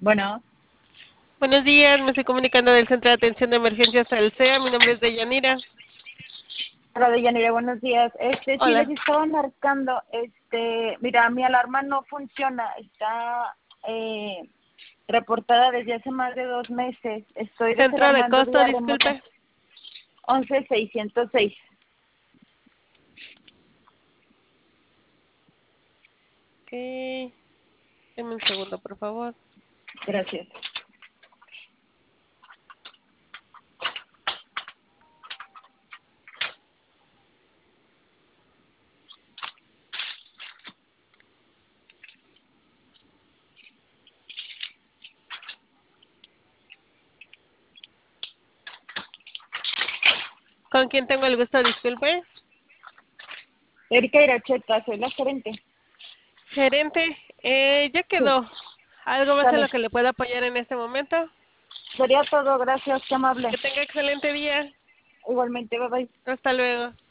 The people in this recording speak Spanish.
Bueno, Buenos días, me estoy comunicando del Centro de Atención de Emergencias Alsea. Mi nombre es Deyanira. hola Deyanira, buenos días. Sí, les Hola. estaba marcando, mira, mi alarma no funciona, está reportada desde hace más de 2 meses. Estoy Centro de reclamando costo, vía remota disculpe. 11606. Ok, deme un segundo, por favor. Gracias. ¿Con quién tengo el gusto? Disculpe. Erika Iracheta, soy la gerente. Gerente, ya Sí, quedó. ¿Algo más en sale. lo que le pueda apoyar en este momento? Sería todo, gracias, qué amable. Que tenga excelente día. Igualmente, bye bye. Hasta luego.